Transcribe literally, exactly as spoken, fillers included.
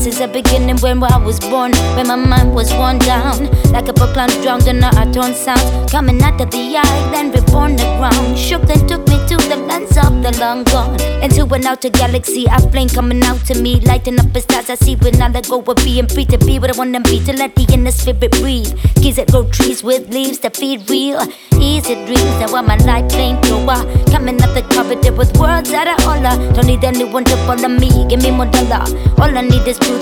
Since the beginning when I was born, when my mind was worn down, like a plant drowned in a tone sound, coming out of the eye, then reborn the ground. Shook then took me to the lands of the long gone, into an outer galaxy. I flame coming out to me, lighting up the stars I see when I let go of being free to be what I wanna be, to let the inner spirit breathe. Keys that grow trees with leaves that feed real, easy dreams. Now I'm my life flamethrower, coming up the corridor with words that I holler. Don't need anyone to follow me, give me more dollar. All I need is truth.